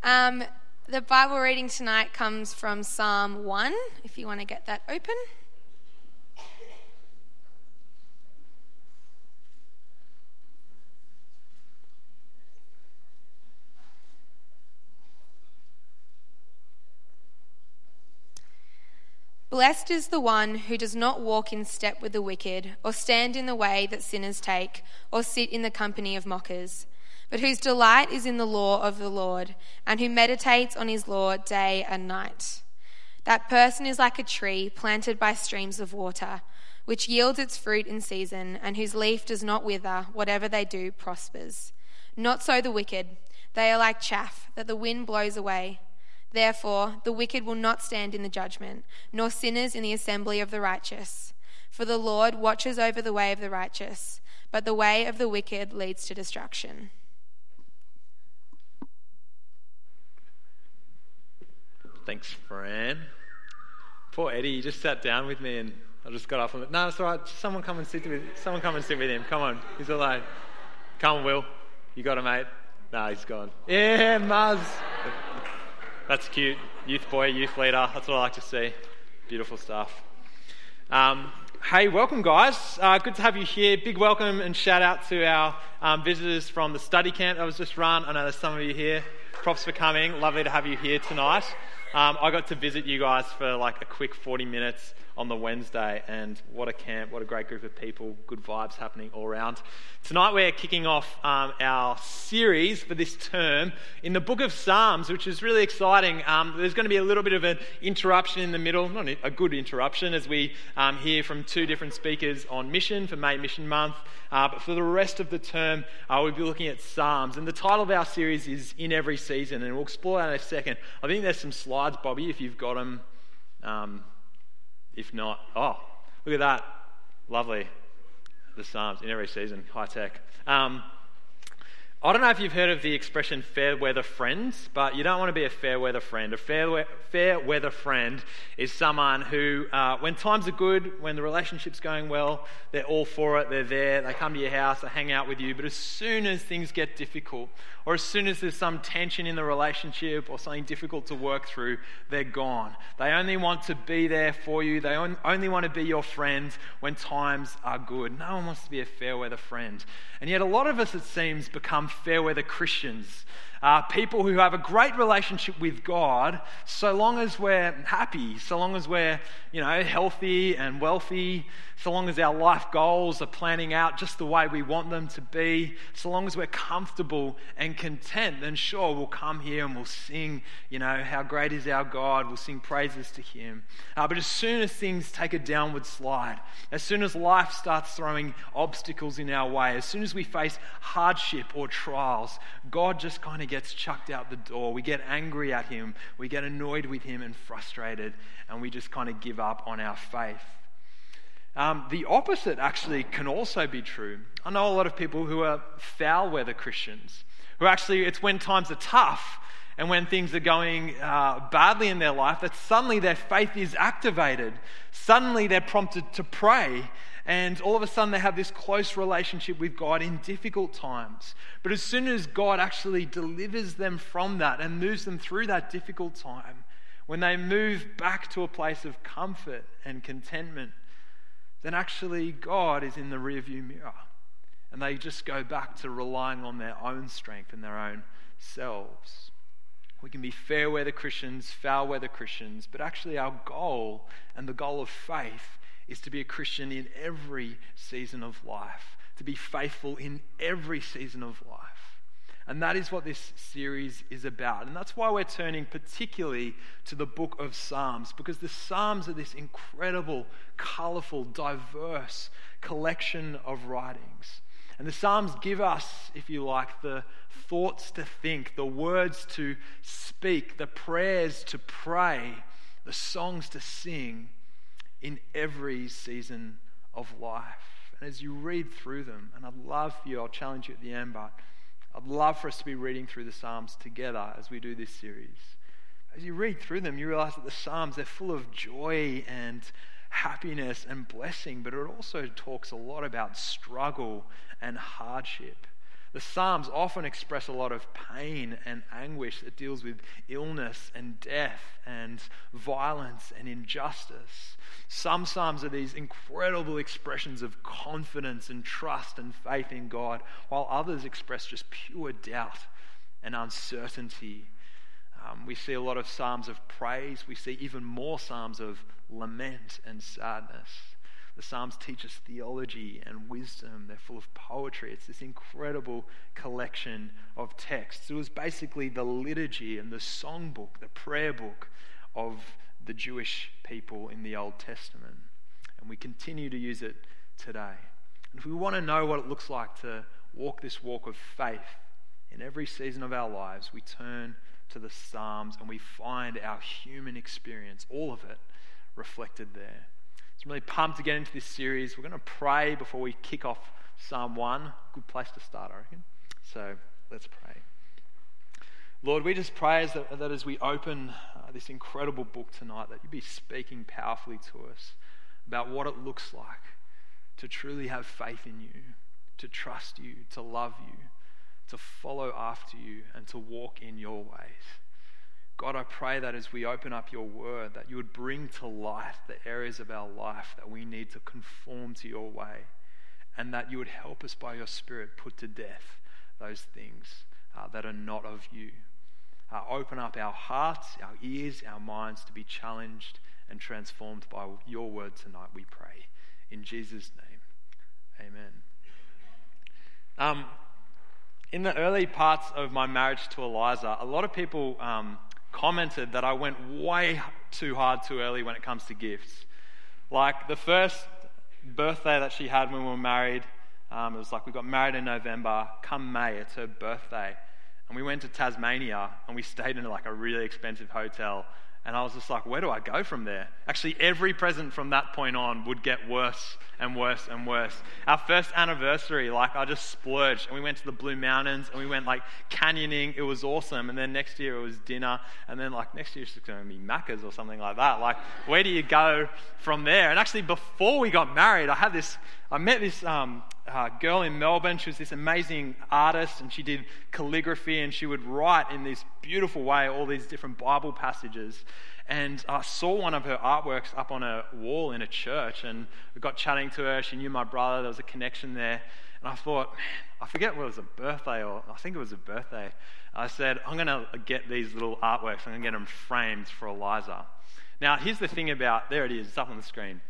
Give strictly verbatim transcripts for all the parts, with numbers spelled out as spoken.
Um, the Bible reading tonight comes from Psalm one, if you want to get that open. Blessed is the one who does not walk in step with the wicked, or stand in the way that sinners take, or sit in the company of mockers, but whose delight is in the law of the Lord, and who meditates on his law day and night. That person is like a tree planted by streams of water, which yields its fruit in season, and whose leaf does not wither. Whatever they do prospers. Not so the wicked. They are like chaff that the wind blows away. Therefore, the wicked will not stand in the judgment, nor sinners in the assembly of the righteous. For the Lord watches over the way of the righteous, but the way of the wicked leads to destruction. Thanks, Fran. Poor Eddie, he just sat down with me and I just got up and went, no, it's all right, someone come and sit with someone come and sit with him. Come on, he's alone. Come on, Will. You got him, mate. No, he's gone. Yeah, Muzz. That's cute. Youth boy, youth leader. That's what I like to see. Beautiful stuff. Um, hey, welcome, guys. Uh, good to have you here. Big welcome and shout out to our um, visitors from the study camp that was just run. I know there's some of you here. Props for coming. Lovely to have you here tonight. Um, I got to visit you guys for like a quick forty minutes on the Wednesday, and what a camp, what a great group of people, good vibes happening all around. Tonight we're kicking off um, our series for this term in the book of Psalms, which is really exciting. Um, there's going to be a little bit of an interruption in the middle, not a good interruption, as we um, hear from two different speakers on mission for May Mission Month. Uh, but for the rest of the term, uh, we'll be looking at Psalms. And the title of our series is In Every Season, and we'll explore that in a second. I think there's some slides, Bobby, if you've got them. Um, if not, oh, look at that. Lovely. The Psalms, in every season, high tech. Um, I don't know if you've heard of the expression fair weather friends, but you don't want to be a fair weather friend. A fair, we- fair weather friend is someone who, uh, when times are good, when the relationship's going well, they're all for it, they're there, they come to your house, they hang out with you, but as soon as things get difficult, or as soon as there's some tension in the relationship or something difficult to work through, they're gone. They only want to be there for you. They on- only want to be your friend when times are good. No one wants to be a fair weather friend. And yet a lot of us, it seems, become fair weather Christians. Uh, people who have a great relationship with God, so long as we're happy, so long as we're, you know, healthy and wealthy, so long as our life goals are planning out just the way we want them to be, so long as we're comfortable and content, then sure, we'll come here and we'll sing, you know, how great is our God, we'll sing praises to Him. Uh, but as soon as things take a downward slide, as soon as life starts throwing obstacles in our way, as soon as we face hardship or trials, God just kind of gets chucked out the door. We get angry at Him, we get annoyed with Him and frustrated, and we just kind of give up on our faith. Um, the opposite actually can also be true. I know a lot of people who are foul weather Christians, who actually, it's when times are tough and when things are going uh, badly in their life that suddenly their faith is activated. Suddenly they're prompted to pray, and all of a sudden they have this close relationship with God in difficult times. But as soon as God actually delivers them from that and moves them through that difficult time, when they move back to a place of comfort and contentment, then actually God is in the rearview mirror. And they just go back to relying on their own strength and their own selves. We can be fair weather Christians, foul weather Christians, but actually our goal and the goal of faith is to be a Christian in every season of life, to be faithful in every season of life. And that is what this series is about. And that's why we're turning particularly to the book of Psalms, because the Psalms are this incredible, colourful, diverse collection of writings. And the Psalms give us, if you like, the thoughts to think, the words to speak, the prayers to pray, the songs to sing in every season of life. And as you read through them, and I'd love for you, I'll challenge you at the end, but I'd love for us to be reading through the Psalms together as we do this series. As you read through them, you realize that the Psalms, they're full of joy and happiness and blessing, but it also talks a lot about struggle and hardship. The Psalms often express a lot of pain and anguish that deals with illness and death and violence and injustice. Some Psalms are these incredible expressions of confidence and trust and faith in God, while others express just pure doubt and uncertainty. Um, we see a lot of Psalms of praise. We see even more Psalms of lament and sadness. The Psalms teach us theology and wisdom. They're full of poetry. It's this incredible collection of texts. It was basically the liturgy and the songbook, the prayer book of the Jewish people in the Old Testament. And we continue to use it today. And if we want to know what it looks like to walk this walk of faith in every season of our lives, we turn to the Psalms and we find our human experience, all of it, reflected there. So I'm really pumped to get into this series. We're going to pray before we kick off Psalm one. Good place to start, I reckon. So let's pray. Lord, we just pray as that, that as we open uh, this incredible book tonight, that you be speaking powerfully to us about what it looks like to truly have faith in you, to trust you, to love you, to follow after you, and to walk in your ways. God, I pray that as we open up your word, that you would bring to light the areas of our life that we need to conform to your way, and that you would help us by your Spirit put to death those things uh, that are not of you. Uh, open up our hearts, our ears, our minds to be challenged and transformed by your word tonight, we pray. In Jesus' name, amen. Um, in the early parts of my marriage to Eliza, a lot of people um, commented that I went way too hard too early when it comes to gifts. Like the first birthday that she had when we were married, um, it was like we got married in November. Come May, it's her birthday. And we went to Tasmania and we stayed in like a really expensive hotel. And I was just like, where do I go from there? Actually, every present from that point on would get worse and worse and worse. Our first anniversary, like I just splurged and we went to the Blue Mountains and we went like canyoning. It was awesome. And then next year it was dinner. And then like next year it's just going to be Macca's or something like that. Like, where do you go from there? And actually, before we got married, I had this, I met this um, uh, girl in Melbourne. She was this amazing artist and she did calligraphy and she would write in this beautiful way all these different Bible passages. And I saw one of her artworks up on a wall in a church and we got chatting to her. She knew my brother. There was a connection there. And I thought, man, I forget whether it was a birthday or I think it was a birthday. I said, I'm going to get these little artworks. I'm going to get them framed for Eliza. Now, here's the thing about, there it is, it's up on the screen.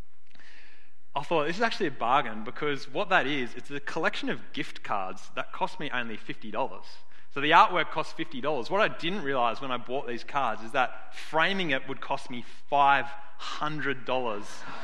I thought, this is actually a bargain because what that is, it's a collection of gift cards that cost me only fifty dollars. So the artwork cost fifty dollars. What I didn't realize when I bought these cards is that framing it would cost me five hundred dollars.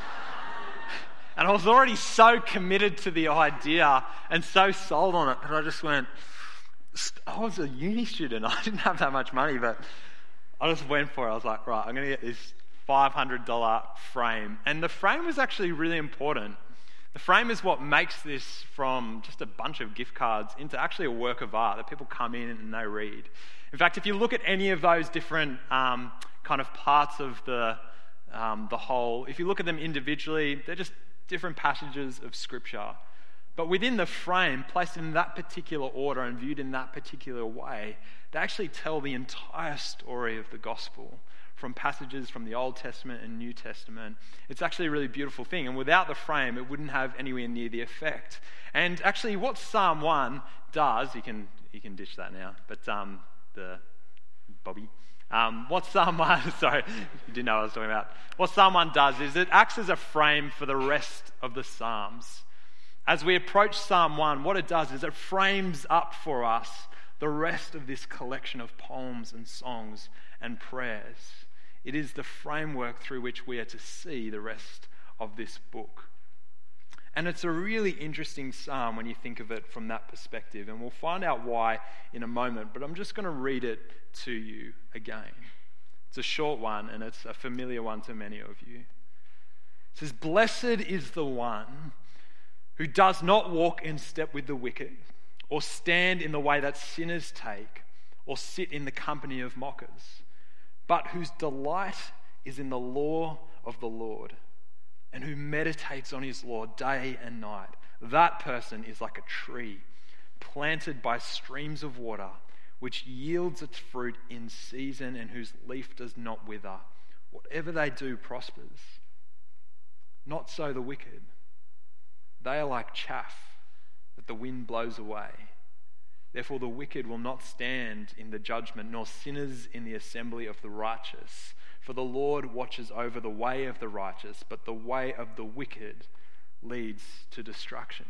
And I was already so committed to the idea and so sold on it that I just went, I was a uni student. I didn't have that much money, but I just went for it. I was like, right, I'm going to get this five hundred dollars frame. And the frame was actually really important. The frame is what makes this from just a bunch of gift cards into actually a work of art that people come in and they read. In fact, if you look at any of those different um, kind of parts of the um, the whole, if you look at them individually, they're just different passages of Scripture. But within the frame, placed in that particular order and viewed in that particular way, they actually tell the entire story of the gospel, from passages from the Old Testament and New Testament. It's actually a really beautiful thing. And without the frame, it wouldn't have anywhere near the effect. And actually what Psalm one does, you can you can ditch that now, but um, the Bobby, um, what Psalm one, sorry, you didn't know what I was talking about. What Psalm one does is it acts as a frame for the rest of the Psalms. As we approach Psalm one, what it does is it frames up for us the rest of this collection of poems and songs and prayers. It is the framework through which we are to see the rest of this book. And it's a really interesting psalm when you think of it from that perspective, and we'll find out why in a moment, but I'm just going to read it to you again. It's a short one, and it's a familiar one to many of you. It says, "Blessed is the one who does not walk in step with the wicked, or stand in the way that sinners take, or sit in the company of mockers, but whose delight is in the law of the Lord, and who meditates on his law day and night. That person is like a tree planted by streams of water, which yields its fruit in season and whose leaf does not wither. Whatever they do prospers. Not so the wicked. They are like chaff that the wind blows away. Therefore the wicked will not stand in the judgment, nor sinners in the assembly of the righteous. For the Lord watches over the way of the righteous, but the way of the wicked leads to destruction.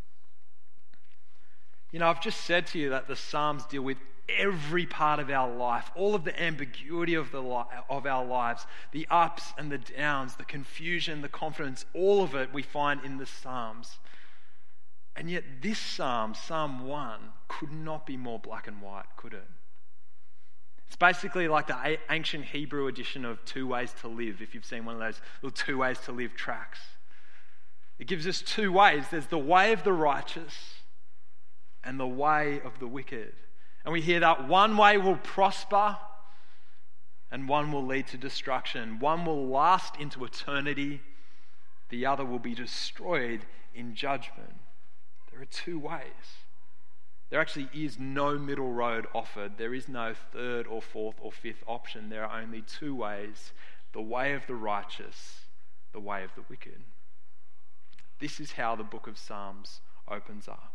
You know, I've just said to you that the Psalms deal with every part of our life, all of the ambiguity of the li- of our lives, the ups and the downs, the confusion, the confidence, all of it we find in the Psalms. And yet this Psalm, Psalm one, could not be more black and white, could it? It's basically like the a- ancient Hebrew edition of Two Ways to Live, if you've seen one of those little Two Ways to Live tracks. It gives us two ways. There's the way of the righteous and the way of the wicked. And we hear that one way will prosper and one will lead to destruction. One will last into eternity. The other will be destroyed in judgment. There are two ways. There actually is no middle road offered. There is no third or fourth or fifth option. There are only two ways. The way of the righteous, the way of the wicked. This is how the book of Psalms opens up.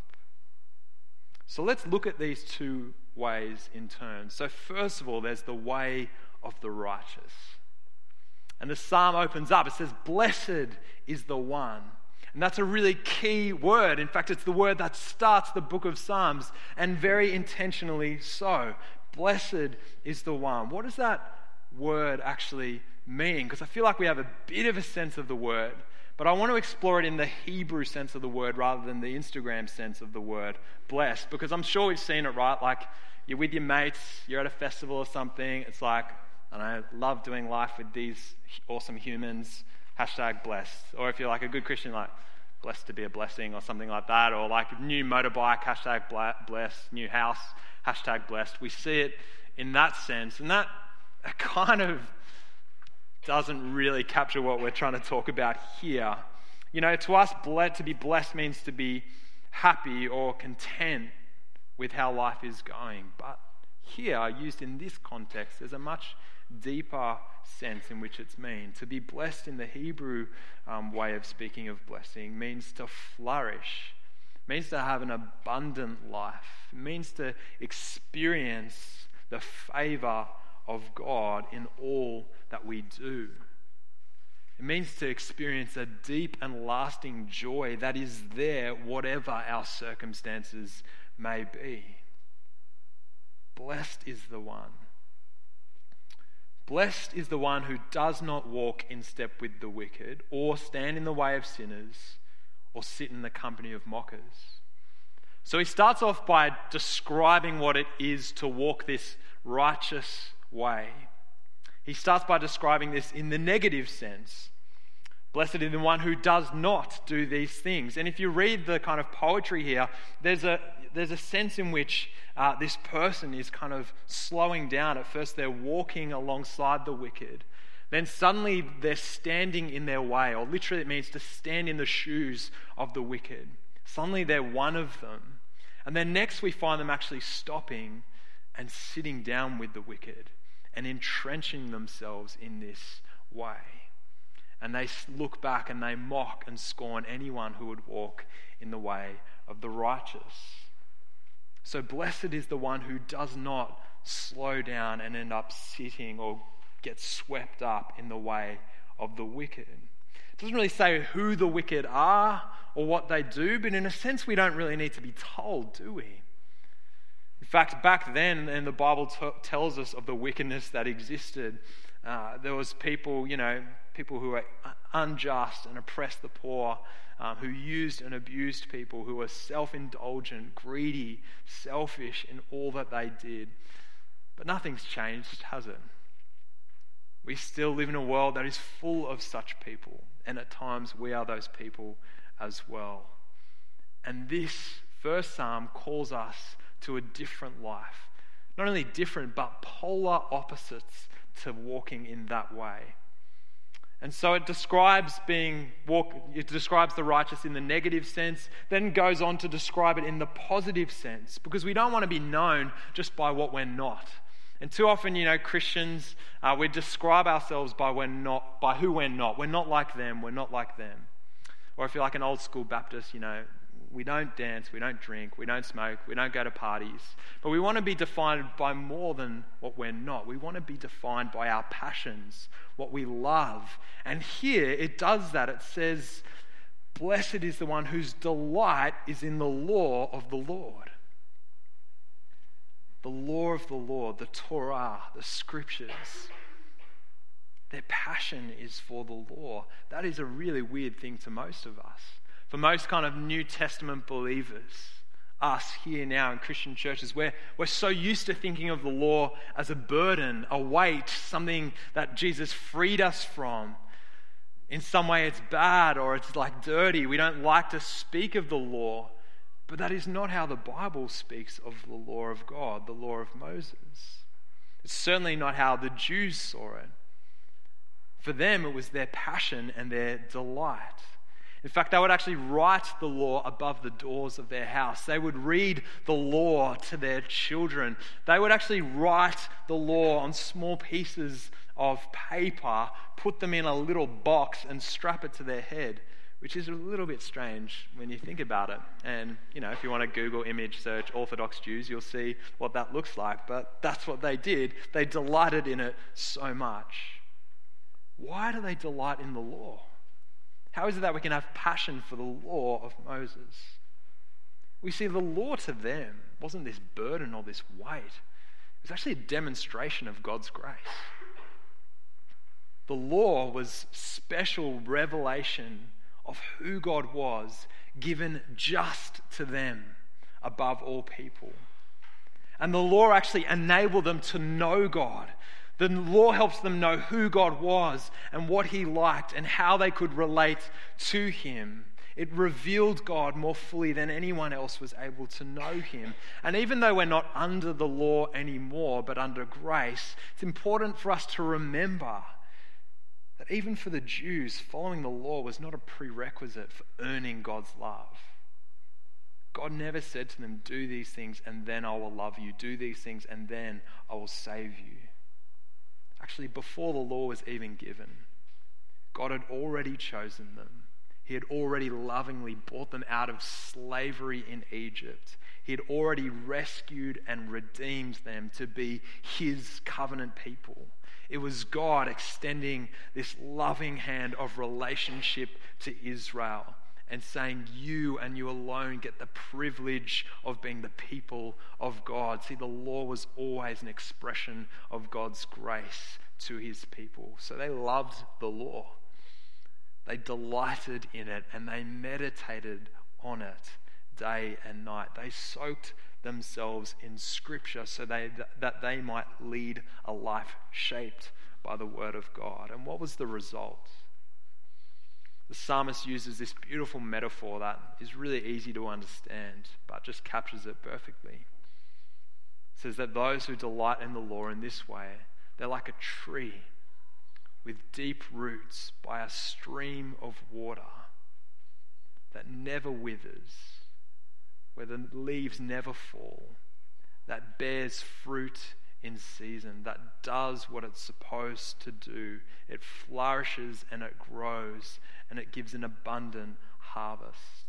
So let's look at these two ways in turn. So first of all, there's the way of the righteous. And the psalm opens up. It says, blessed is the one. And that's a really key word. In fact, it's the word that starts the book of Psalms, and very intentionally so. Blessed is the one. What does that word actually mean? Because I feel like we have a bit of a sense of the word, but I want to explore it in the Hebrew sense of the word rather than the Instagram sense of the word blessed, because I'm sure we've seen it, right? Like you're with your mates, you're at a festival or something. It's like, I don't know, love doing life with these awesome humans, hashtag blessed. Or if you're like a good Christian, like blessed to be a blessing or something like that. Or like new motorbike, hashtag blessed, new house, hashtag blessed. We see it in that sense. And that kind of doesn't really capture what we're trying to talk about here. You know, to us, to be blessed means to be happy or content with how life is going. But here, used in this context, there's a much deeper sense in which it's mean. To be blessed in the Hebrew um, way of speaking of blessing means to flourish, means to have an abundant life, it means to experience the favor of God in all that we do. It means to experience a deep and lasting joy that is there whatever our circumstances may be. Blessed is the one. Blessed is the one who does not walk in step with the wicked, or stand in the way of sinners, or sit in the company of mockers. So he starts off by describing what it is to walk this righteous way. He starts by describing this in the negative sense. Blessed is the one who does not do these things. And if you read the kind of poetry here, there's a there's a sense in which uh, this person is kind of slowing down. At first they're walking alongside the wicked. Then suddenly they're standing in their way, or literally it means to stand in the shoes of the wicked. Suddenly they're one of them. And then next we find them actually stopping and sitting down with the wicked and entrenching themselves in this way. And they look back and they mock and scorn anyone who would walk in the way of the righteous. So blessed is the one who does not slow down and end up sitting or get swept up in the way of the wicked. It doesn't really say who the wicked are or what they do, but in a sense we don't really need to be told, do we? In fact, back then, and the Bible t- tells us of the wickedness that existed, uh, there was people, you know, people who were unjust and oppressed the poor, um, who used and abused people, who were self-indulgent, greedy, selfish in all that they did. But nothing's changed, has it? We still live in a world that is full of such people, and at times we are those people as well. And this first psalm calls us to a different life. Not only different, but polar opposites to walking in that way. And so it describes being walk, it describes the righteous in the negative sense, then goes on to describe it in the positive sense, because we don't want to be known just by what we're not. And too often, you know, Christians, uh, we describe ourselves by we're not, by who we're not. We're not like them. We're not like them. Or if you're like an old school Baptist, you know, we don't dance, we don't drink, we don't smoke, we don't go to parties. But we want to be defined by more than what we're not. We want to be defined by our passions, what we love. And here it does that. It says, blessed is the one whose delight is in the law of the Lord. The law of the Lord, the Torah, the scriptures. Their passion is for the law. That is a really weird thing to most of us. For most kind of New Testament believers, us here now in Christian churches, we're, we're so used to thinking of the law as a burden, a weight, something that Jesus freed us from. In some way it's bad or it's like dirty. We don't like to speak of the law. But that is not how the Bible speaks of the law of God, the law of Moses. It's certainly not how the Jews saw it. For them, it was their passion and their delight. In fact, they would actually write the law above the doors of their house. They would read the law to their children. They would actually write the law on small pieces of paper, put them in a little box and strap it to their head, which is a little bit strange when you think about it. And, you know, if you want to Google image search Orthodox Jews, you'll see what that looks like. But that's what they did. They delighted in it so much. Why do they delight in the law? How is it that we can have passion for the law of Moses? We see the law to them wasn't this burden or this weight. It was actually a demonstration of God's grace. The law was special revelation of who God was, given just to them above all people. And the law actually enabled them to know God. The law helps them know who God was and what he liked and how they could relate to him. It revealed God more fully than anyone else was able to know him. And even though we're not under the law anymore, but under grace, it's important for us to remember that even for the Jews, following the law was not a prerequisite for earning God's love. God never said to them, do these things and then I will love you. Do these things and then I will save you. Actually, before the law was even given, God had already chosen them. He had already lovingly brought them out of slavery in Egypt. He had already rescued and redeemed them to be his covenant people. It was God extending this loving hand of relationship to Israel and saying, you and you alone get the privilege of being the people of God. See, the law was always an expression of God's grace to his people. So they loved the law. They delighted in it and they meditated on it day and night. They soaked themselves in Scripture so they, that they might lead a life shaped by the Word of God. And what was the result? The psalmist uses this beautiful metaphor that is really easy to understand, but just captures it perfectly. It says that those who delight in the law in this way, they're like a tree with deep roots by a stream of water that never withers, where the leaves never fall, that bears fruit in season, that does what it's supposed to do. It flourishes and it grows and it gives an abundant harvest.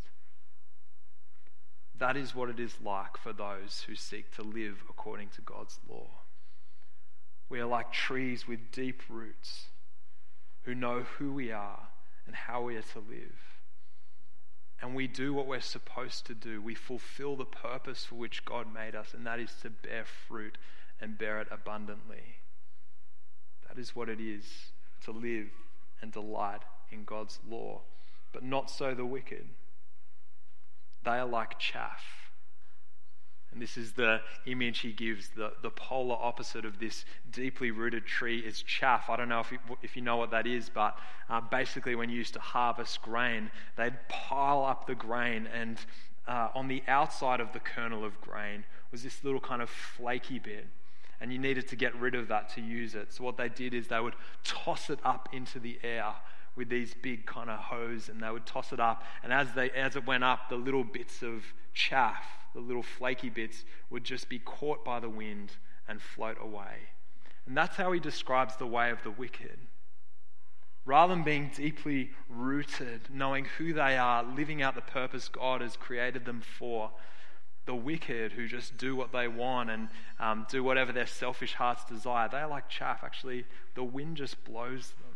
That is what it is like for those who seek to live according to God's law. We are like trees with deep roots who know who we are and how we are to live. And we do what we're supposed to do. We fulfill the purpose for which God made us, and that is to bear fruit and bear it abundantly. That is what it is to live and delight in God's law. But not so the wicked. They are like chaff. And this is the image he gives. The, the polar opposite of this deeply rooted tree is chaff. I don't know if you, if you know what that is, but uh, basically when you used to harvest grain, they'd pile up the grain, and uh, on the outside of the kernel of grain was this little kind of flaky bit. and you needed to get rid of that to use it. So what they did is they would toss it up into the air with these big kind of hose, and they would toss it up, and as they as it went up, the little bits of chaff, the little flaky bits, would just be caught by the wind and float away. And that's how he describes the way of the wicked. Rather than being deeply rooted, knowing who they are, living out the purpose God has created them for, the wicked who just do what they want and um, do whatever their selfish hearts desire, they are like chaff. Actually, the wind just blows them.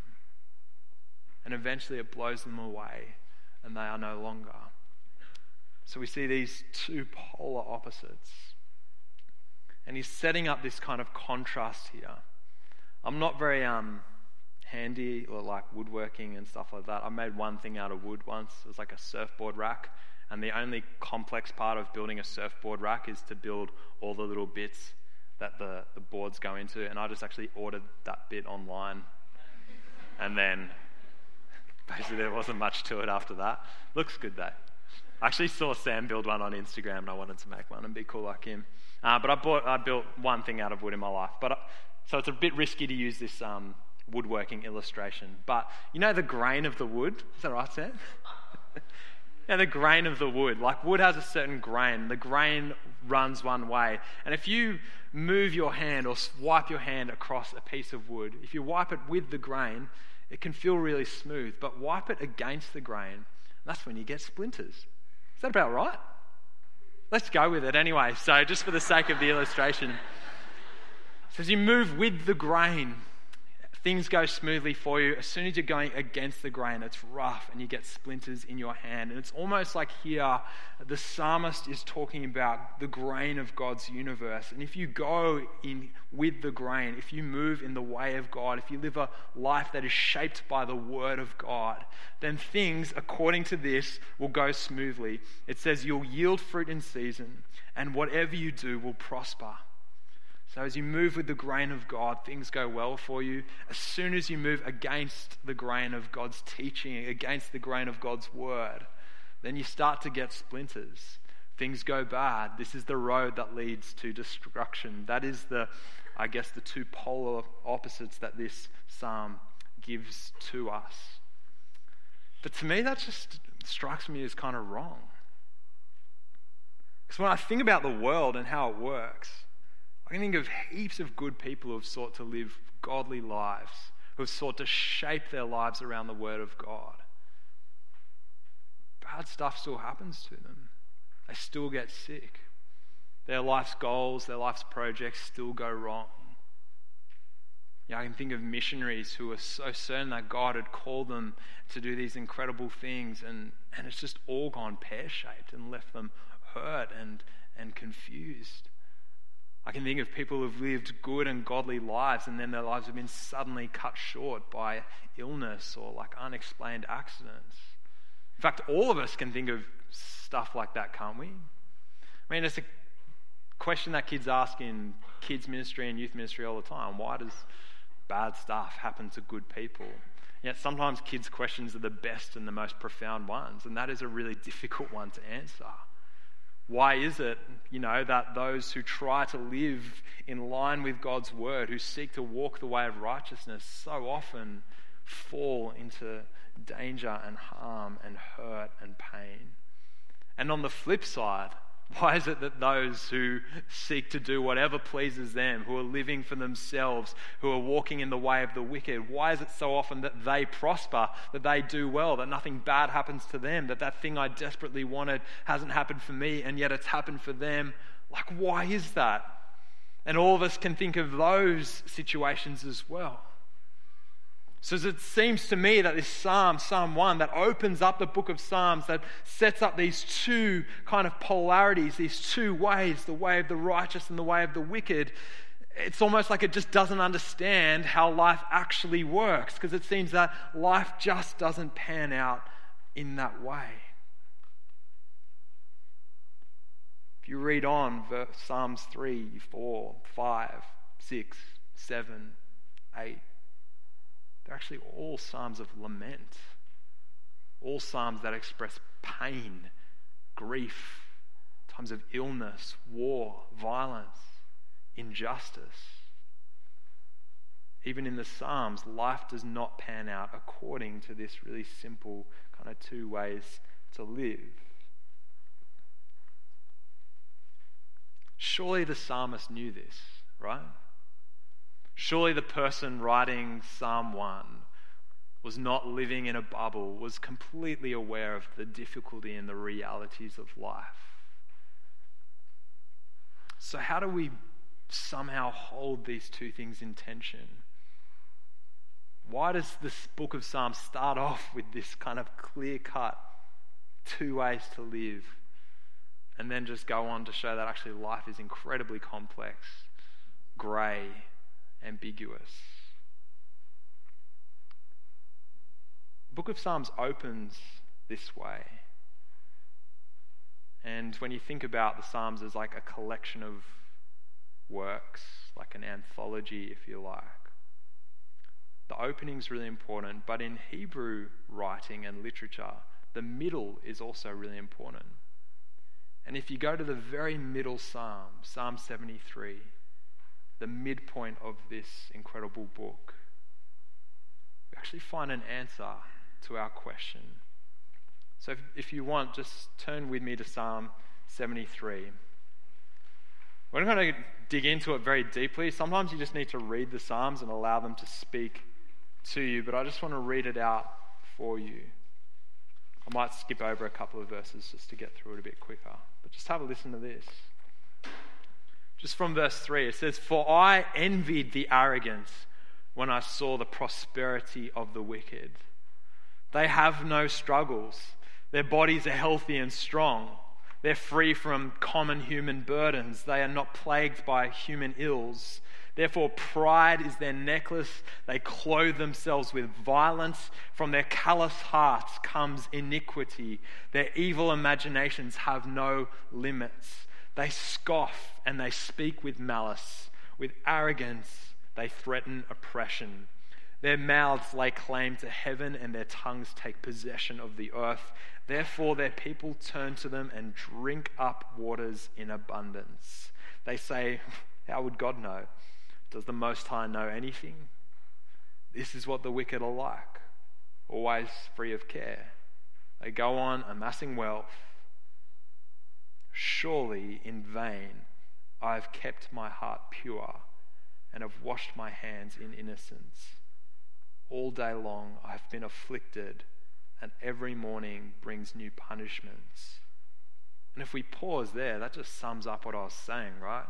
And eventually it blows them away and they are no longer. So we see these two polar opposites. And he's setting up this kind of contrast here. I'm not very um, handy or like woodworking and stuff like that. I made one thing out of wood once. It was like a surfboard rack. And the only complex part of building a surfboard rack is to build all the little bits that the, the boards go into. And I just actually ordered that bit online. And then basically there wasn't much to it after that. Looks good though. I actually saw Sam build one on Instagram and I wanted to make one and be cool like him. Uh, but I bought, I built one thing out of wood in my life. But I, so it's a bit risky to use this um, woodworking illustration. But you know the grain of the wood? Is that right, Sam? Yeah, the grain of the wood. Like wood has a certain grain. The grain runs one way. And if you move your hand or swipe your hand across a piece of wood, if you wipe it with the grain, it can feel really smooth. But wipe it against the grain, that's when you get splinters. Is that about right? Let's go with it anyway. So just for the sake of the illustration. So as you move with the grain, things go smoothly for you. As soon as you're going against the grain, it's rough and you get splinters in your hand. And it's almost like here, the psalmist is talking about the grain of God's universe. And if you go in with the grain, if you move in the way of God, if you live a life that is shaped by the word of God, then things, according to this, will go smoothly. It says you'll yield fruit in season, and whatever you do will prosper. So as you move with the grain of God, things go well for you. As soon as you move against the grain of God's teaching, against the grain of God's word, then you start to get splinters. Things go bad. This is the road that leads to destruction. That is the, I guess, the two polar opposites that this psalm gives to us. But to me, that just strikes me as kind of wrong. Because when I think about the world and how it works, I can think of heaps of good people who have sought to live godly lives, who have sought to shape their lives around the word of God. Bad stuff still happens to them. They still get sick. Their life's goals, their life's projects still go wrong. Yeah, I can think of missionaries who are so certain that God had called them to do these incredible things, and, and it's just all gone pear-shaped and left them hurt and, and confused. I can think of people who've lived good and godly lives and then their lives have been suddenly cut short by illness or like unexplained accidents. In fact, all of us can think of stuff like that, can't we? I mean, it's a question that kids ask in kids ministry and youth ministry all the time. Why does bad stuff happen to good people? Yet sometimes kids' questions are the best and the most profound ones, and that is a really difficult one to answer. Why is it, you know, that those who try to live in line with God's word, who seek to walk the way of righteousness, so often fall into danger and harm and hurt and pain? And on the flip side, why is it that those who seek to do whatever pleases them, who are living for themselves, who are walking in the way of the wicked, why is it so often that they prosper, that they do well, that nothing bad happens to them, that that thing I desperately wanted hasn't happened for me and yet it's happened for them? Like, why is that? And all of us can think of those situations as well. So it seems to me that this Psalm, Psalm one, that opens up the book of Psalms, that sets up these two kind of polarities, these two ways, the way of the righteous and the way of the wicked, it's almost like it just doesn't understand how life actually works, because it seems that life just doesn't pan out in that way. If you read on, Psalms three, four, five, six, seven, eight, they're actually all psalms of lament. All psalms that express pain, grief, times of illness, war, violence, injustice. Even in the Psalms, life does not pan out according to this really simple kind of two ways to live. Surely the psalmist knew this, right? Surely the person writing Psalm one was not living in a bubble, was completely aware of the difficulty and the realities of life. So how do we somehow hold these two things in tension? Why does this book of Psalms start off with this kind of clear-cut two ways to live, and then just go on to show that actually life is incredibly complex, grey, ambiguous? The book of Psalms opens this way. And when you think about the Psalms as like a collection of works, like an anthology, if you like, the opening's really important, but in Hebrew writing and literature, the middle is also really important. And if you go to the very middle Psalm, Psalm seventy-three, the midpoint of this incredible book, we actually find an answer to our question. So if, if you want, just turn with me to Psalm seventy-three. We're not going to dig into it very deeply. Sometimes you just need to read the Psalms and allow them to speak to you, but I just want to read it out for you. I might skip over a couple of verses just to get through it a bit quicker, but just have a listen to this. Just from verse three, it says, "For I envied the arrogant when I saw the prosperity of the wicked. They have no struggles. Their bodies are healthy and strong. They're free from common human burdens. They are not plagued by human ills. Therefore, pride is their necklace. They clothe themselves with violence. From their callous hearts comes iniquity. Their evil imaginations have no limits. They scoff and they speak with malice. With arrogance, they threaten oppression. Their mouths lay claim to heaven and their tongues take possession of the earth. Therefore, their people turn to them and drink up waters in abundance. They say, how would God know? Does the Most High know anything? This is what the wicked are like, always free of care. They go on amassing wealth. Surely in vain I have kept my heart pure and have washed my hands in innocence. All day long I have been afflicted, and every morning brings new punishments." And if we pause there, that just sums up what I was saying, right?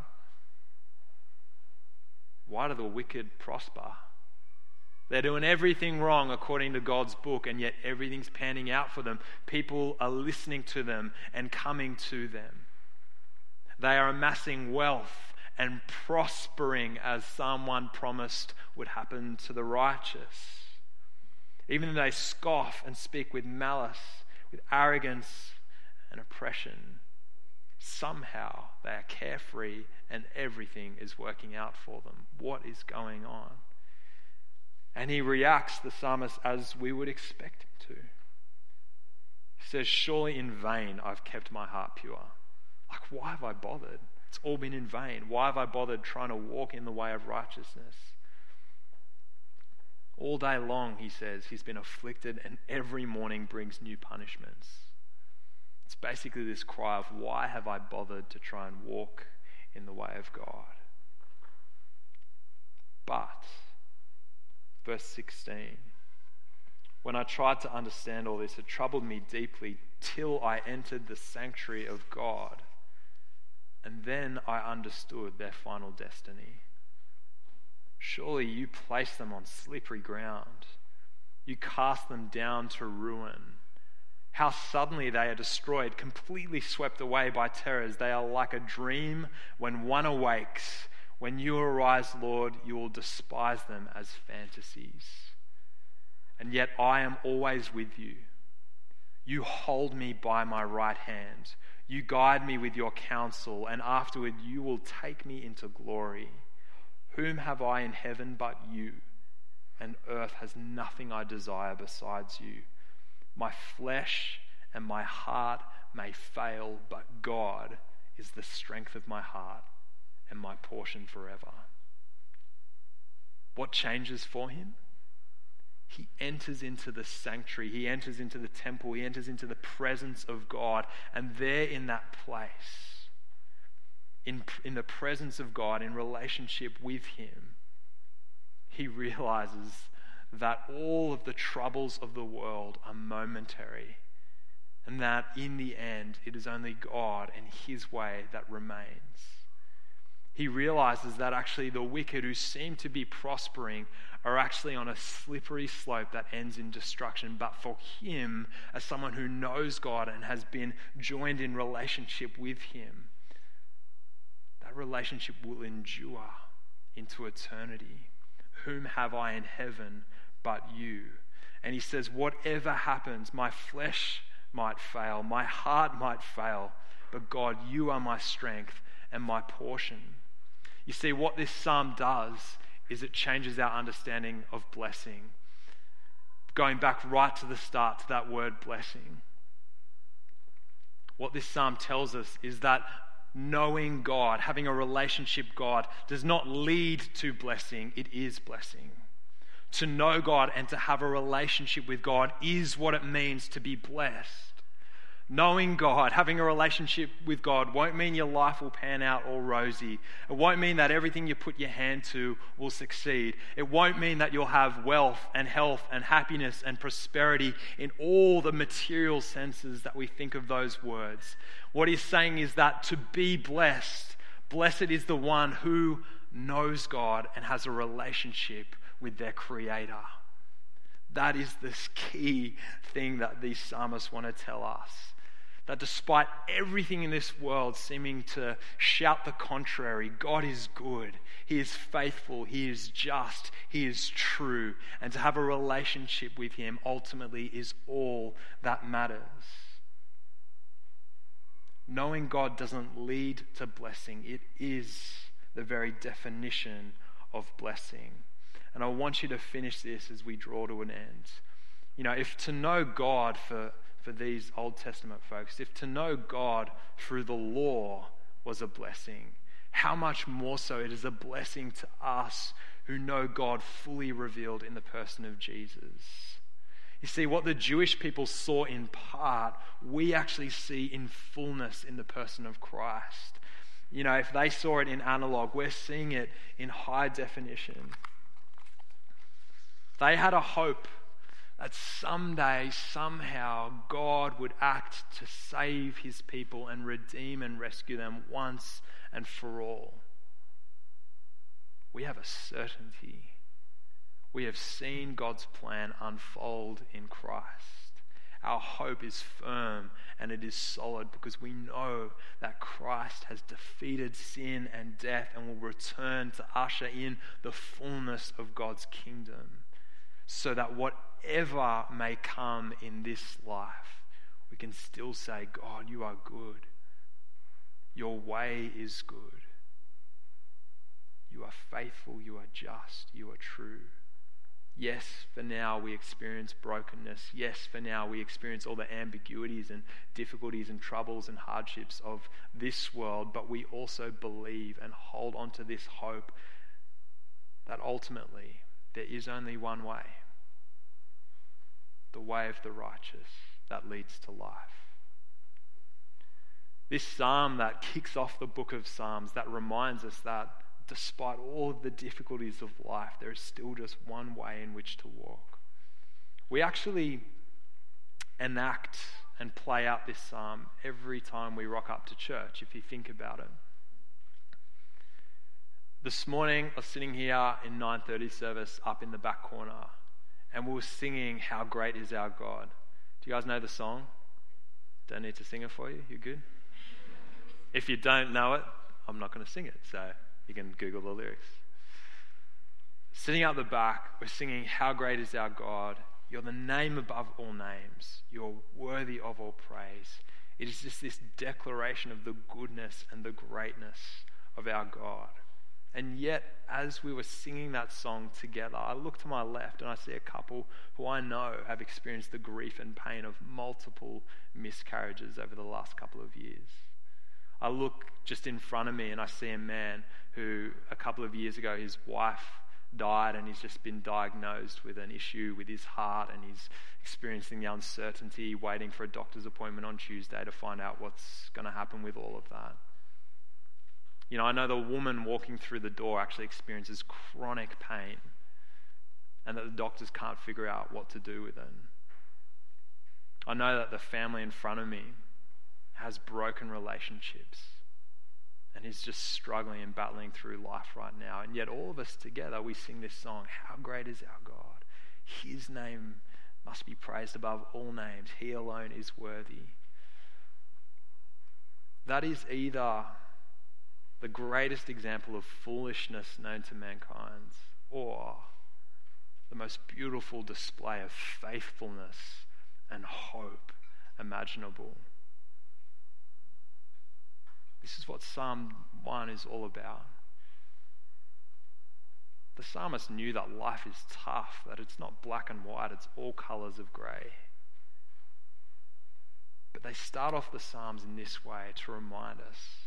Why do the wicked prosper? They're doing everything wrong according to God's book, and yet everything's panning out for them. People are listening to them and coming to them. They are amassing wealth and prospering as Psalm one promised would happen to the righteous. Even though they scoff and speak with malice, with arrogance and oppression, somehow they are carefree and everything is working out for them. What is going on? And he reacts, the psalmist, as we would expect him to. He says, "Surely in vain I've kept my heart pure." Like, why have I bothered? It's all been in vain. Why have I bothered trying to walk in the way of righteousness? All day long, he says, he's been afflicted and every morning brings new punishments. It's basically this cry of, why have I bothered to try and walk in the way of God? But, verse sixteen, "When I tried to understand all this, it troubled me deeply till I entered the sanctuary of God. And then I understood their final destiny. Surely you place them on slippery ground. You cast them down to ruin. How suddenly they are destroyed, completely swept away by terrors. They are like a dream when one awakes. When you arise, Lord, you will despise them as fantasies. And yet I am always with you. You hold me by my right hand. You guide me with your counsel, and afterward you will take me into glory. Whom have I in heaven but you? And earth has nothing I desire besides you. My flesh and my heart may fail, but God is the strength of my heart and my portion forever. What changes for him? He enters into the sanctuary. He enters into the temple. He enters into the presence of God. And there in that place, in, in the presence of God, in relationship with him, he realizes that all of the troubles of the world are momentary, and that in the end it is only God and his way that remains. He realizes that actually the wicked who seem to be prospering are actually on a slippery slope that ends in destruction. But for him, as someone who knows God and has been joined in relationship with him, that relationship will endure into eternity. Whom have I in heaven but you? And he says, whatever happens, my flesh might fail, my heart might fail, but God, you are my strength and my portion. You see, what this psalm does is it changes our understanding of blessing. Going back right to the start to that word blessing. What this psalm tells us is that knowing God, having a relationship with God, does not lead to blessing, it is blessing. To know God and to have a relationship with God is what it means to be blessed. Knowing God, having a relationship with God won't mean your life will pan out all rosy. It won't mean that everything you put your hand to will succeed. It won't mean that you'll have wealth and health and happiness and prosperity in all the material senses that we think of those words. What he's saying is that to be blessed, blessed is the one who knows God and has a relationship with their Creator. That is this key thing that these psalmists want to tell us. That despite everything in this world seeming to shout the contrary, God is good, he is faithful, he is just, he is true. And to have a relationship with him ultimately is all that matters. Knowing God doesn't lead to blessing, it is the very definition of blessing. And I want you to finish this as we draw to an end. You know, if to know God for, for these Old Testament folks, if to know God through the law was a blessing, how much more so it is a blessing to us who know God fully revealed in the person of Jesus. You see, what the Jewish people saw in part, we actually see in fullness in the person of Christ. You know, if they saw it in analog, we're seeing it in high definition. They had a hope that someday, somehow, God would act to save his people and redeem and rescue them once and for all. We have a certainty. We have seen God's plan unfold in Christ. Our hope is firm and it is solid because we know that Christ has defeated sin and death and will return to usher in the fullness of God's kingdom. So that whatever may come in this life, we can still say, God, you are good. Your way is good. You are faithful, you are just, you are true. Yes, for now we experience brokenness. Yes, for now we experience all the ambiguities and difficulties and troubles and hardships of this world, but we also believe and hold on to this hope that ultimately there is only one way. The way of the righteous that leads to life. This psalm that kicks off the book of Psalms, that reminds us that despite all of the difficulties of life, there is still just one way in which to walk. We actually enact and play out this psalm every time we rock up to church, if you think about it. This morning, I was sitting here in nine thirty service up in the back corner, and we were singing How Great Is Our God. Do you guys know the song? Don't need to sing it for you? You good? If you don't know it, I'm not going to sing it, so you can Google the lyrics. Sitting out the back, we're singing How Great Is Our God. You're the name above all names. You're worthy of all praise. It is just this declaration of the goodness and the greatness of our God. And yet, as we were singing that song together, I look to my left and I see a couple who I know have experienced the grief and pain of multiple miscarriages over the last couple of years. I look just in front of me and I see a man who a couple of years ago his wife died and he's just been diagnosed with an issue with his heart, and he's experiencing the uncertainty, waiting for a doctor's appointment on Tuesday to find out what's going to happen with all of that. You know, I know the woman walking through the door actually experiences chronic pain and that the doctors can't figure out what to do with it. I know that the family in front of me has broken relationships and is just struggling and battling through life right now. And yet all of us together, we sing this song, "How great is our God. His name must be praised above all names. He alone is worthy." That is either the greatest example of foolishness known to mankind, or the most beautiful display of faithfulness and hope imaginable. This is what Psalm one is all about. The psalmist knew that life is tough, that it's not black and white, it's all colours of grey. But they start off the Psalms in this way to remind us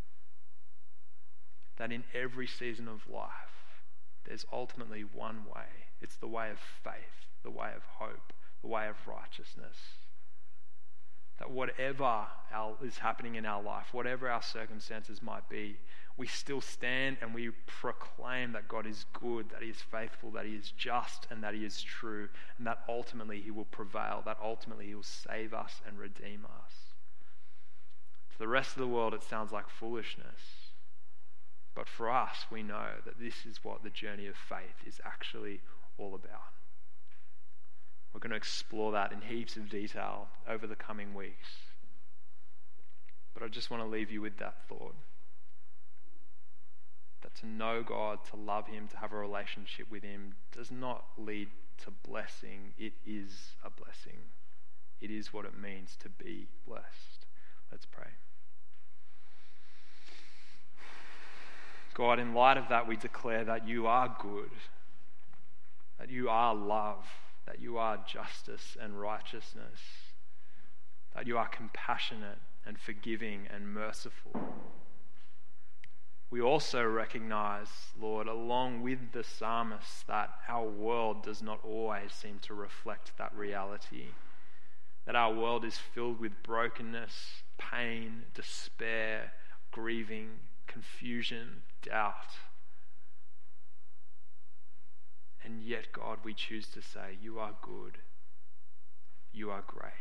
that in every season of life, there's ultimately one way. It's the way of faith, the way of hope, the way of righteousness. That whatever our, is happening in our life, whatever our circumstances might be, we still stand and we proclaim that God is good, that he is faithful, that he is just, and that he is true, and that ultimately he will prevail, that ultimately he will save us and redeem us. To the rest of the world, it sounds like foolishness. But for us, we know that this is what the journey of faith is actually all about. We're going to explore that in heaps of detail over the coming weeks. But I just want to leave you with that thought. That to know God, to love him, to have a relationship with him does not lead to blessing. It is a blessing. It is what it means to be blessed. Let's pray. God, in light of that, we declare that you are good, that you are love, that you are justice and righteousness, that you are compassionate and forgiving and merciful. We also recognize, Lord, along with the psalmist, that our world does not always seem to reflect that reality, that our world is filled with brokenness, pain, despair, grieving, confusion, doubt. And yet, God, we choose to say, you are good. You are great.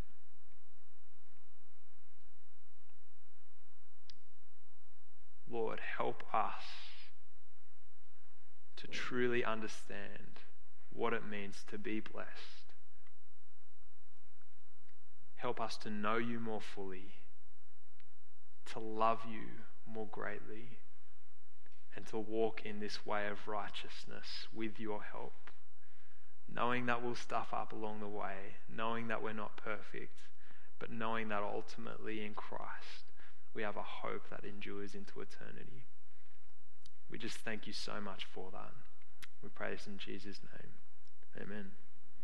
Lord, help us to truly understand what it means to be blessed. Help us to know you more fully, to love you more greatly, and to walk in this way of righteousness with your help, knowing that we'll stuff up along the way, knowing that we're not perfect, but knowing that ultimately in Christ we have a hope that endures into eternity. We just thank you so much for that. We pray this in Jesus' name. Amen.